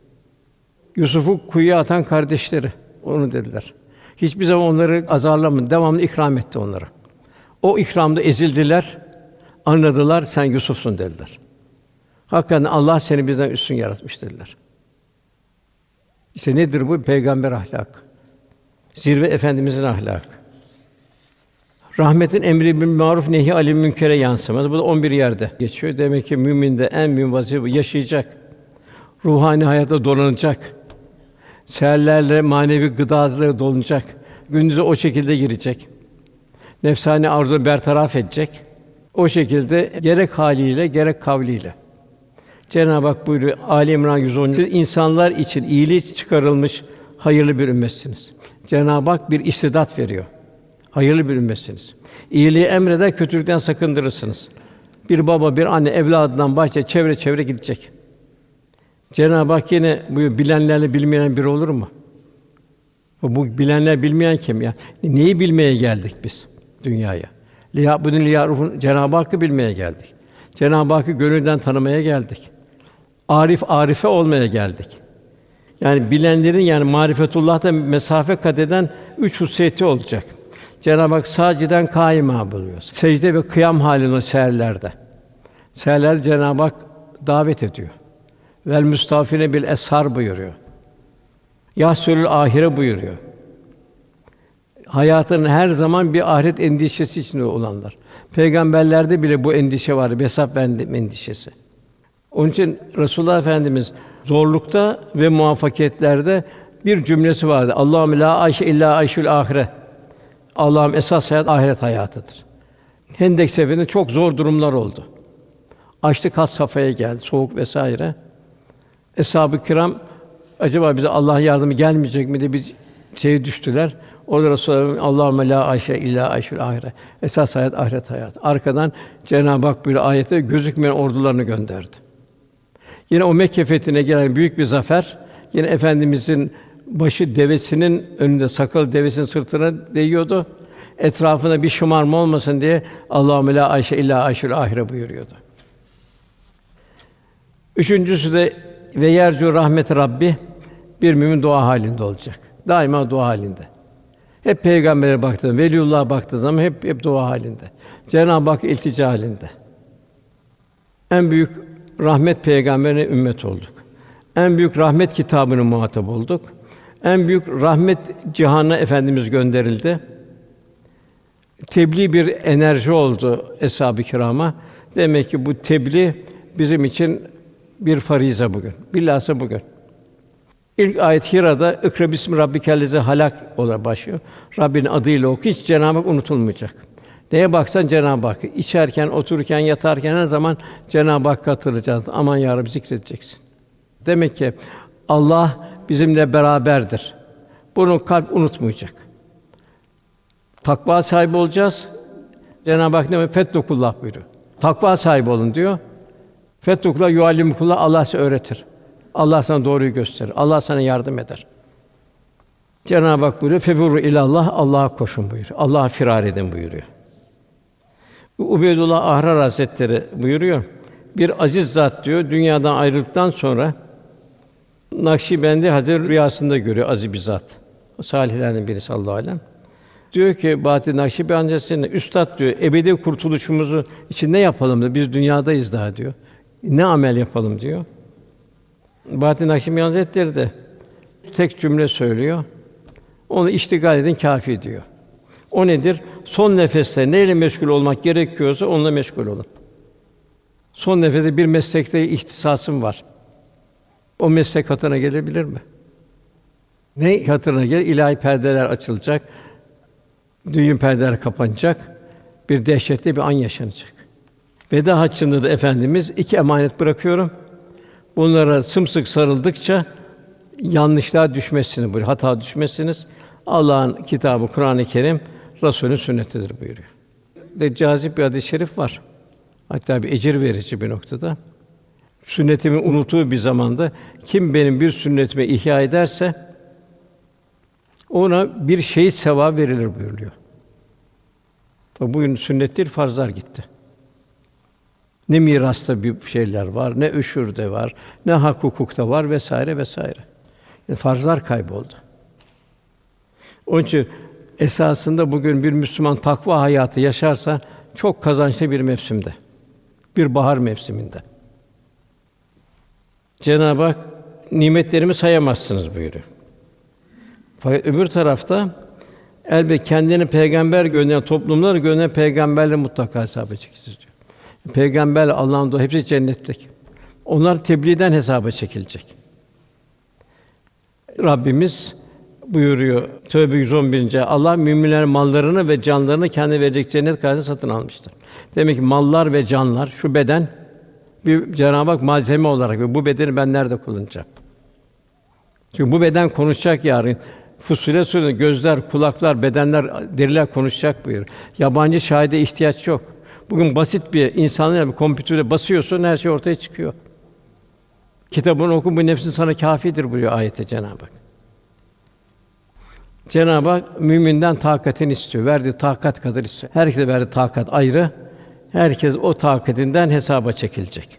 Yusuf'u kuyuya atan kardeşleri onu dediler. Hiçbir zaman onları azarlamadı, devamlı ikram etti onlara. O ikramda ezildiler, anladılar sen Yusuf'sun dediler. Hakikaten Allah seni bizden üstün yaratmış dediler. İşte nedir bu? Peygamber ahlakı. Zirve Efendimizin ahlakı. Rahmetin emri bil maruf nehi anil münkere yansıması. Bu da on bir yerde geçiyor. Demek ki müminde en mühim vazife yaşayacak. Ruhani hayatta donanacak. Seherlerle manevi gıdalarla dolunacak. Gündüze o şekilde girecek. Nefsani arzu bertaraf edecek. O şekilde gerek haliyle gerek kavliyle. Cenab-ı Hak buyuruyor Ali İmran yüz on. Siz insanlar için iyiliği çıkarılmış hayırlı bir ümmetsiniz. Cenab-ı Hak bir istidat veriyor. Hayırlı bir ümmetsiniz. İyiliği emreder, kötülükten sakındırırsınız. Bir baba, bir anne evladından başça çevre çevre gidecek. Cenab-ı Hak yine buyuruyor, bilenlerle bilmeyen biri olur mu? Bu bilenler bilmeyen kim ya? Neyi bilmeye geldik biz dünyaya? Liya'budun liya'rufun Cenab-ı Hakk'ı bilmeye geldik. Cenab-ı Hakk'ı gönülden tanımaya geldik. Arif arife olmaya geldik. Yani bilenlerin yani marifetullah'ta mesafe kat eden üç hususiyeti olacak. Cenab-ı Hak sâciden kâima buluyor. Secde ve kıyam halinde o seherlerde. Seherlerde Cenab-ı Hak davet ediyor. Vel müstafine bil eshar buyuruyor. Yahsülül ahire buyuruyor. Hayatının her zaman bir ahiret endişesi içinde olanlar. Peygamberlerde bile bu endişe vardı, hesap verme endişesi. Onun için Resulullah Efendimiz zorlukta ve muvaffakiyetlerde bir cümlesi vardı. Allahümme la ayşe illa ayşül ahire. Allah'ım esas hayat ahiret hayatıdır. Hendek seferinde çok zor durumlar oldu. Açlık had safhaya geldi, soğuk vesaire. Eshab-ı kiram acaba bize Allah'ın yardımı gelmeyecek mi diye bir şeye düştüler. Orada Resulullah Allahümme la ayşe illa ayşül ahire. Esas hayat ahiret hayatı. Arkadan Cenab-ı Hak bir ayette gözükmeyen ordularını gönderdi. Yine o Mekke fethine gelen büyük bir zafer, yine Efendimizin başı devesinin önünde, sakalı devesinin sırtına değiyordu. Etrafında bir şımarma olmasın diye Allahümme la ayşe illa ayşül ahire buyuruyordu. Üçüncüsü de ve yercu rahmet Rabbi bir mümin dua halinde olacak. Daima dua halinde. Hep peygambere baktığında, veliullah'a baktığı zaman hep hep dua halinde. Cenab-ı Hak iltica halinde. En büyük rahmet peygamberine ümmet olduk. En büyük rahmet kitabının muhatap olduk. En büyük rahmet cihana Efendimiz gönderildi. Tebliğ bir enerji oldu eshab-ı kirama. Demek ki bu tebliğ bizim için bir farize bugün. Bilhassa bugün. İlk ayet Hira'da "İkra bismi rabbikellezî halak" olarak başlıyor. Rabbinin adıyla oku. Hiç Cenab-ı Hak unutulmayacak. Neye baksan Cenab-ı Hak. İçerken, otururken, yatarken her zaman Cenab-ı Hakk'ı hatırlayacaksın. Aman ya Rabbi zikredeceksin. Demek ki Allah bizimle beraberdir. Bunu kalp unutmayacak. Takva sahibi olacağız. Cenab-ı Hak ne diyor? Fettekullah buyuruyor. Takva sahibi olun diyor. Fettekullah yuallimukullah, Allah size öğretir. Allah sana doğruyu gösterir. Allah sana yardım eder. Cenab-ı Hak buyuruyor. Fefirru ilallah, Allah'a koşun buyuruyor. Allah'a firar edin buyuruyor. Ubeydullah Ahrar Hazretleri buyuruyor. Bir aziz zat diyor, dünyadan ayrıldıktan sonra Nakşibendi Hazretleri rüyasında görüyor aziz bir zat. O salihlerden birisi sallallahu aleyhi ve sellem. Diyor ki Bahattin Nakşibendi Hazretleri, üstad diyor, ebedi kurtuluşumuzu için ne yapalım diyor. Biz dünyadayız daha diyor. Ne amel yapalım diyor. Bahattin Nakşibendi Hazretleri de tek cümle söylüyor. Onu iştigal edin kâfi diyor. O nedir? Son nefeste neyle meşgul olmak gerekiyorsa onunla meşgul olun. Son nefeste bir meslekte ihtisasım var. o meslek hatırına gelebilir mi? Ne hatırına gelir? İlahi perdeler açılacak, düğün perdeler kapanacak, bir dehşetli bir an yaşanacak. Veda haccında da Efendimiz iki emanet bırakıyorum. Bunlara sımsıkı sarıldıkça yanlışlığa düşmezsiniz buyuruyor, hata düşmezsiniz. Allah'ın kitabı Kur'an-ı Kerim, Resulün sünnetidir buyuruyor. De cazip bir hadis-i şerif var. Hatta bir ecir verici bir noktada. Sünnetimi unuttuğu bir zamanda kim benim bir sünnetimi ihya ederse ona bir şehit sevabı verilir buyuruyor. Tabi bugün sünnet değil, farzlar gitti. Ne mirasta bir şeyler var, ne üşürde var, ne hak hukukta var vesaire vesaire. Yani farzlar kayboldu. Onun için esasında bugün bir Müslüman takva hayatı yaşarsa çok kazançlı bir mevsimde, bir bahar mevsiminde. Cenab-ı Hak nimetlerimi sayamazsınız buyuruyor. Fakat öbür tarafta elbette kendini peygamber gönderen toplumlar gönderen peygamberle mutlaka hesaba çekileceğiz diyor. Peygamberle Allah'ın dostu hepsi cennetlik. Onlar tebliğden hesaba çekilecek. Rabbimiz buyuruyor Tevbe yüz on birinci Allah müminlerin mallarını ve canlarını kendi verecek cennet karşılığında satın almıştır. Demek ki mallar ve canlar, şu beden bir Cenab-ı Hak malzeme olarak ve bu bedeni ben nerede kullanacağım? Çünkü bu beden konuşacak yarın. Fussilet Sûresi'nde gözler, kulaklar, bedenler, deriler konuşacak buyuruyor. Yabancı şahide ihtiyaç yok. Bugün basit bir insanın bir kompütöre basıyorsun, her şey ortaya çıkıyor. Kitabını oku, bu nefsin sana kâfidir buyuruyor ayette Cenab-ı Hak. Cenab-ı Hak müminden takatini istiyor. Verdiği takat kadar istiyor. Herkese verdiği takat ayrı. Herkes o takatinden hesaba çekilecek.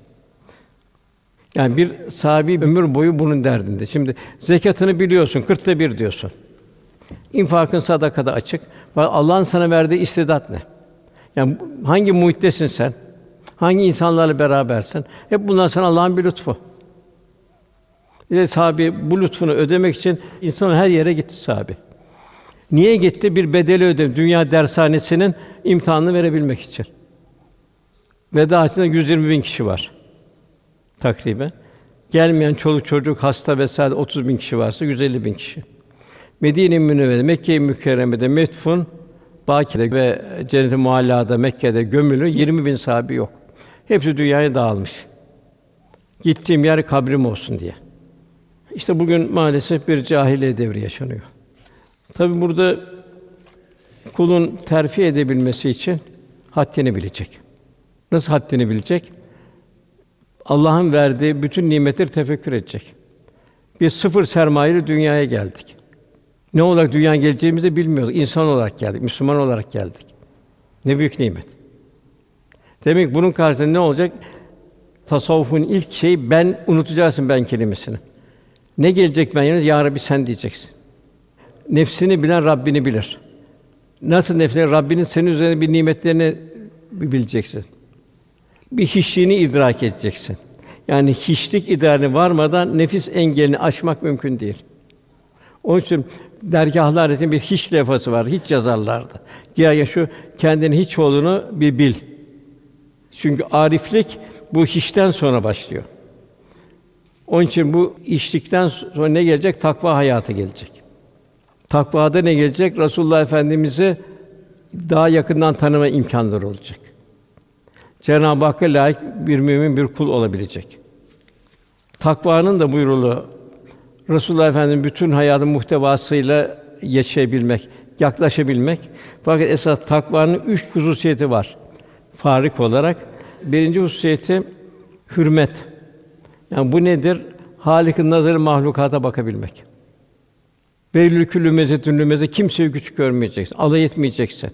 Yani bir sahabi ömür boyu bunun derdinde. Şimdi zekatını biliyorsun, kırkta bir diyorsun. İnfakın sadakada açık. Allah'ın sana verdiği istidat ne? Yani hangi muhittesin sen? Hangi insanlarla berabersin? Hep bunlar sana Allah'ın bir lütfu. Bir de sahabi bu lütfunu ödemek için insan her yere gitti sahabi. Niye gitti? Bir bedeli ödedi. Dünya dershanesinin imtihanını verebilmek için. Veda hacında yüz yirmi bin kişi var takriben. Gelmeyen çoluk çocuk, hasta vesaire otuz bin kişi varsa yüz elli bin kişi. Medine-i Münevvere, Mekke-i Mükerreme'de metfun, Bâki'de ve Cennet-i Muallâ'da Mekke'de gömülü yirmi bin sahabi yok. Hepsi dünyaya dağılmış. Gittiğim yer kabrim olsun diye. İşte bugün maalesef bir cahiliye devri yaşanıyor. Tabi burada kulun terfi edebilmesi için haddini bilecek. Nasıl haddini bilecek? Allah'ın verdiği bütün nimetleri tefekkür edecek. Biz sıfır sermayeyle dünyaya geldik. Ne olarak dünyaya geleceğimizi de bilmiyoruz. İnsan olarak geldik, Müslüman olarak geldik. Ne büyük nimet. Demek ki bunun karşısında ne olacak? Tasavvufun ilk şeyi ben unutacaksın ben kelimesini. Ne gelecek ben yerine? Ya Rabbi sen diyeceksin. Nefsini bilen Rabbini bilir. Nasıl nefsini? Rabbinin senin üzerine bir nimetlerini bileceksin. Bir hiçliğini idrak edeceksin. Yani hiçlik idrarine varmadan nefis engelini aşmak mümkün değil. Onun için dergâhlar için bir hiç levhası var. Hiç yazarlardı. Ya şu kendini hiç olduğunu bir bil. Çünkü ariflik bu hiçten sonra başlıyor. Onun için bu içtikten sonra ne gelecek? Takva hayatı gelecek. Takvada ne gelecek? Resulullah Efendimiz'i daha yakından tanıma imkânları olacak. Cenab-ı Hakk'a layık bir mümin bir kul olabilecek. Takvanın da buyruluğu Resulullah Efendimiz bütün hayatın muhtevasıyla yaşayabilmek, yaklaşabilmek. Fakat esas takvanın üç hususiyeti var. Farik olarak birinci hususiyeti hürmet. Yani bu nedir? Hâlik'in nazarı mahlukata bakabilmek. Velül küllü mezzetün lümeze kimseyi küçük görmeyeceksin, alay etmeyeceksin.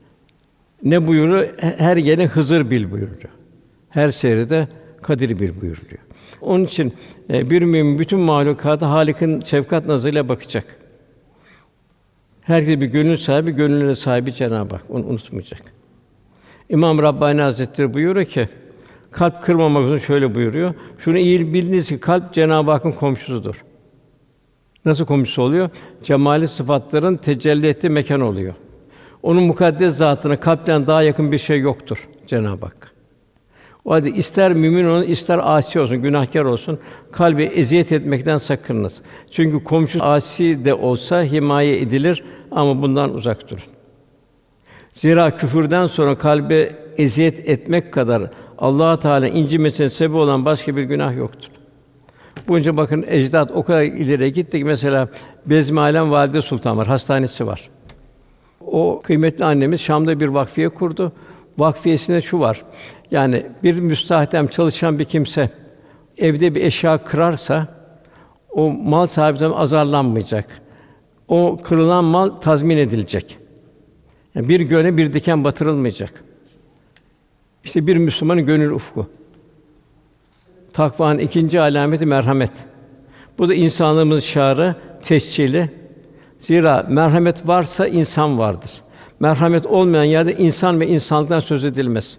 Ne buyuruyor? Her gene Hızır bil buyuruyor. Her seyrede Kadir bil buyuruyor. Onun için e, bir mümin bütün mahlukata Hâlik'in şefkat nazarıyla bakacak. Herkes bir gönül sahibi, gönüllere sahibi Cenab-ı Hak. Onu unutmayacak. İmam Rabbani Hazretleri buyuruyor ki kalp kırmamak için şöyle buyuruyor. Şunu iyi biliniz ki kalp Cenab-ı Hakk'ın komşusudur. Nasıl komşusu oluyor? Cemâli sıfatların tecelli ettiği mekan oluyor. Onun mukaddes zatına kalpten daha yakın bir şey yoktur Cenab-ı Hak. O halde ister mümin olsun, ister asi olsun, günahkar olsun, kalbi eziyet etmekten sakınınız. Çünkü komşu asi de olsa himaye edilir ama bundan uzak durun. Zira küfürden sonra kalbe eziyet etmek kadar Allah Teala incinmesine sebep olan başka bir günah yoktur. Bunca bakın ecdat o kadar ileriye gitti ki mesela Bezmi Alem Valide Sultan var, hastanesi var. O kıymetli annemiz Şam'da bir vakfiye kurdu. Vakfiyesinde şu var. Yani bir müstahdem çalışan bir kimse evde bir eşya kırarsa o mal sahibinden azarlanmayacak. O kırılan mal tazmin edilecek. Yani bir göğe bir diken batırılmayacak. İşte bir Müslümanın gönül ufku. Takvanın ikinci alameti merhamet. Bu da insanlığımızın şiarı, tescili. Zira merhamet varsa insan vardır. Merhamet olmayan yerde insan ve insanlıktan söz edilmez.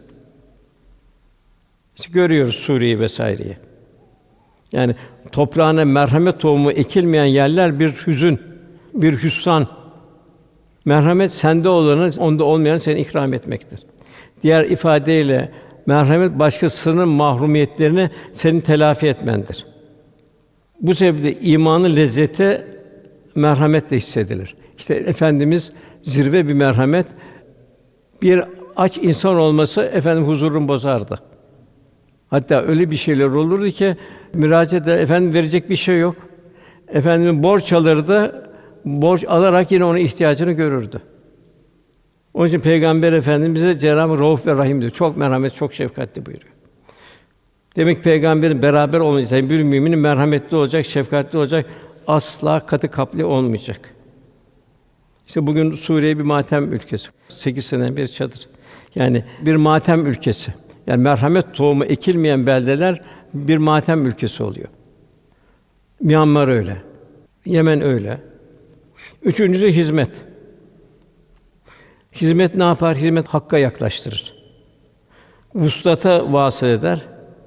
İşte görüyoruz Suriye vesaireyi. Yani toprağına merhamet tohumu ekilmeyen yerler bir hüzün, bir hüsran. Merhamet sende olanı, onda olmayanı seni ikram etmektir. Diğer ifadeyle merhamet başkasının mahrumiyetlerini senin telafi etmendir. Bu sebeple imanın lezzeti merhametle hissedilir. İşte Efendimiz zirve bir merhamet. Bir aç insan olması efendim huzurunu bozardı. Hatta öyle bir şeyler olurdu ki müracaat eder, efendim verecek bir şey yok. Efendim borç alırdı. Borç alarak yine onun ihtiyacını görürdü. Onun için Peygamber Efendimize Cenab-ı Rauf ve Rahim diyor. Çok merhamet, çok şefkatli buyuruyor. Demek ki Peygamberin beraber olmayacak, bir müminin merhametli olacak, şefkatli olacak, asla katı kaplı olmayacak. İşte bugün Suriye bir matem ülkesi. Sekiz sene bir çadır. Yani bir matem ülkesi. Yani merhamet tohumu ekilmeyen beldeler bir matem ülkesi oluyor. Myanmar öyle. Yemen öyle. Üçüncüsü hizmet. Hizmet ne yapar? Hizmet hakka yaklaştırır. Vuslata vasıl eder.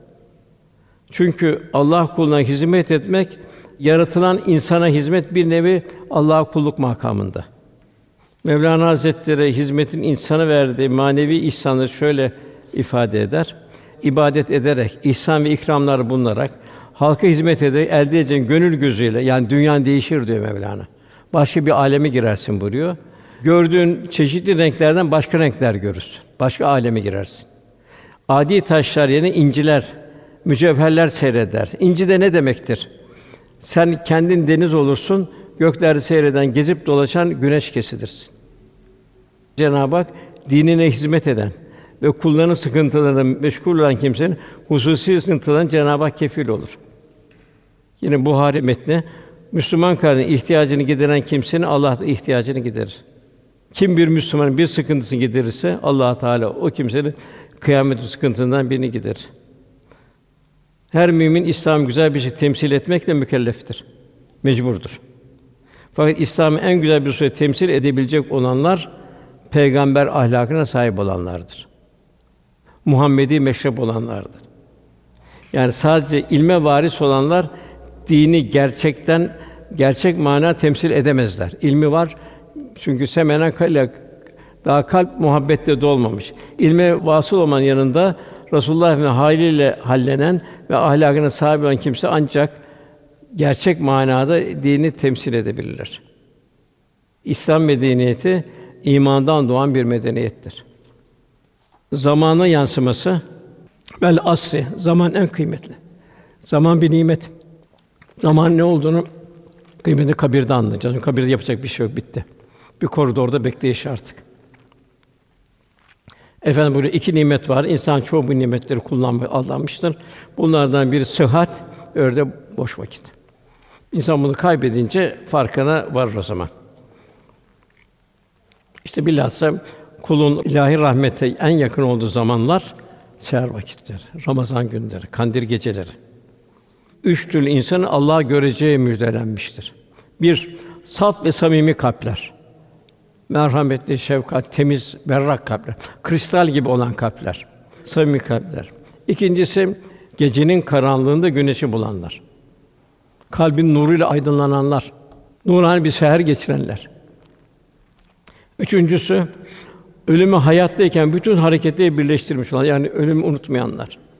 Çünkü Allah kuluna hizmet etmek, yaratılan insana hizmet bir nevi Allah'a kulluk makamında. Mevlana Hazretleri hizmetin insana verdiği manevi ihsanı şöyle ifade eder: İbadet ederek, ihsan ve ikramlar bulunarak, halka hizmet ederek elde edeceğin gönül gözüyle, yani dünyan değişir diyor Mevlana. Başka bir aleme girersin buyuruyor. Gördüğün çeşitli renklerden başka renkler görürsün. Başka aleme girersin. Adi taşlar yerine inciler, mücevherler seyreder. İnci de ne demektir? Sen kendin deniz olursun, göklerde seyreden, gezip dolaşan güneş kesilirsin. Cenab-ı Hak dinine hizmet eden ve kullarının sıkıntılarına meşgul olan kimsenin hususi sıkıntılarına Cenab-ı Hak kefil olur. Yine Buhari metni, Müslüman kardeşinin ihtiyacını gideren kimsenin Allah da ihtiyacını giderir. Kim bir Müslümanın bir sıkıntısını giderirse Allah Teala o kimsenin kıyamet sıkıntısından birini giderir. Her mümin İslam güzel bir şey temsil etmekle mükelleftir. Mecburdur. Fakat İslam'ı en güzel bir surette temsil edebilecek olanlar peygamber ahlakına sahip olanlardır. Muhammedi meşrep olanlardır. Yani sadece ilme varis olanlar dini gerçekten gerçek mana temsil edemezler. İlmi var çünkü semenen kalak daha kalp muhabbetle dolmamış. İlme vasıl olmanın yanında Resulullah ve haliyle hallenen ve ahlakına sahip olan kimse ancak gerçek manada dini temsil edebilirler. İslam medeniyeti imandan doğan bir medeniyettir. Zamana yansıması vel asri, zaman en kıymetli. Zaman bir nimet. Zaman ne olduğunu kıymetini kabirde anlayacağız. Kabirde yapacak bir şey yok, bitti. Bir koridorda bekleyiş artık. Efendim burada iki nimet var. İnsan çoğu bu nimetleri kullanmaya aldanmıştır. Bunlardan biri sıhhat, öbürü de boş vakit. İnsan bunu kaybedince farkına varır o zaman. İşte bilhassa kulun ilahi rahmete en yakın olduğu zamanlar seher vakitleri, Ramazan günleri, kandil geceleri. Üç türlü insanın Allah'ı göreceği müjdelenmiştir. Bir, saf ve samimi kalpler. Merhametli, şefkat, temiz, berrak kalpler. Kristal gibi olan kalpler. Samimi kalpler. İkincisi, gecenin karanlığında güneşi bulanlar. Kalbin nuruyla aydınlananlar. Nurani bir seher geçirenler. Üçüncüsü, ölümü hayattayken bütün hareketleri birleştirmiş olan, yani ölümü unutmayanlar.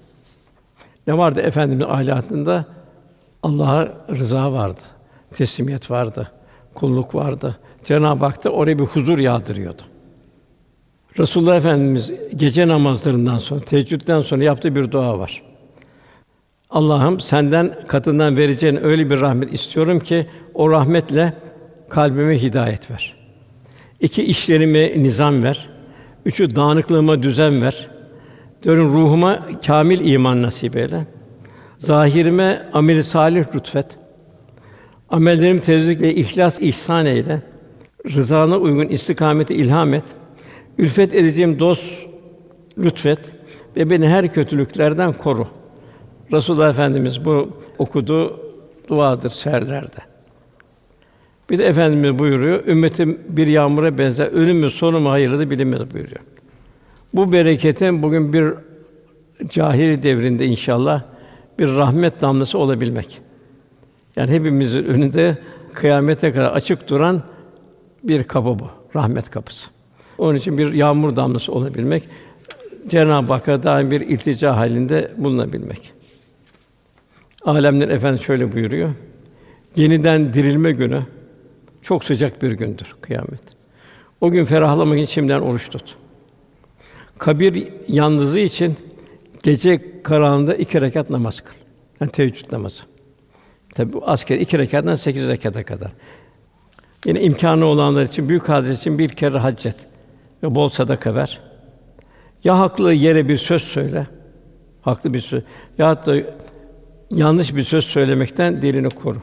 Ne vardı Efendimiz ahlakında? Allah'a rıza vardı, teslimiyet vardı, kulluk vardı. Cenab-ı Hak da oraya bir huzur yağdırıyordu. Resulullah Efendimiz gece namazlarından sonra, teheccüdden sonra yaptığı bir dua var. Allah'ım senden katından vereceğin öyle bir rahmet istiyorum ki o rahmetle kalbime hidayet ver. İki işlerime nizam ver. Üçü dağınıklığıma düzen ver. Dördün ruhuma kâmil iman nasip eyle. Zahirime amel-i salih lütfet. Amellerimi tezlik ve ihlas ihsan eyle. Rızana uygun istikameti ilham et. Ülfet edeceğim dost lütfet ve beni her kötülüklerden koru. Resulullah Efendimiz bu okuduğu duadır seherlerde. Bir de Efendimiz buyuruyor, ümmetim bir yağmura benzer, ölümü sonu mu hayırlıdır bilinmez buyuruyor. Bu bereketin bugün bir cahili devrinde inşallah bir rahmet damlası olabilmek. Yani hepimizin önünde kıyamete kadar açık duran bir kapı bu, rahmet kapısı. Onun için bir yağmur damlası olabilmek, Cenab-ı Hakk'a daim bir iltica halinde bulunabilmek. Âlemlerin Efendisi şöyle buyuruyor: yeniden dirilme günü çok sıcak bir gündür kıyamet. O gün ferahlamak için şimdiden oruç tut. Kabir yalnızlığı için gece karanlığında iki rekat namaz kıl. Yani teheccüd namazı. Tabi bu asker iki rekattan sekiz rekata kadar. Yine imkânı olanlar için, büyük hazret için bir kere hac et ve bol sadaka ver. Ya haklı yere bir söz söyle, haklı bir söz, ya da yanlış bir söz söylemekten dilini koru.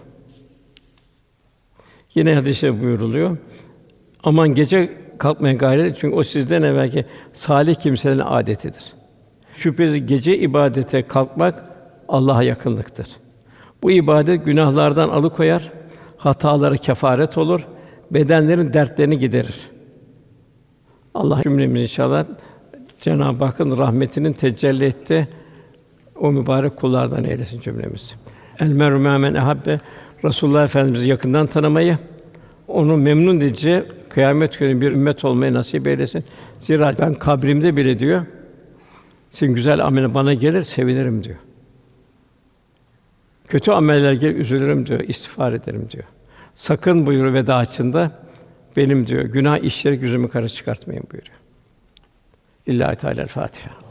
Yine hadis-i buyuruluyor. Aman gece kalkmaya gayret et çünkü o sizden evvelki salih kimselerin adetidir. Şüphesiz gece ibadete kalkmak Allah'a yakınlıktır. Bu ibadet günahlardan alıkoyar, hatalara kefaret olur, bedenlerin dertlerini giderir. Allah cümlemizi inşallah Cenab-ı Hakk'ın rahmetinin tecelli ettiği o mübarek kullardan eylesin cümlemizi. El mer'u mâ men ehabbe, Resulullah Efendimiz'i yakından tanımayı, onu memnun edici kıyamet günü bir ümmet olmayı nasip eylesin. Zira ben kabrimde bile diyor, senin güzel amelin bana gelir, sevinirim diyor. Kötü ameller gelir, üzülürüm diyor, istiğfar ederim diyor. Sakın buyuruyor veda açında, benim diyor günah işleri yüzümü kara çıkartmayın buyuruyor. İllahi Teala Fatiha.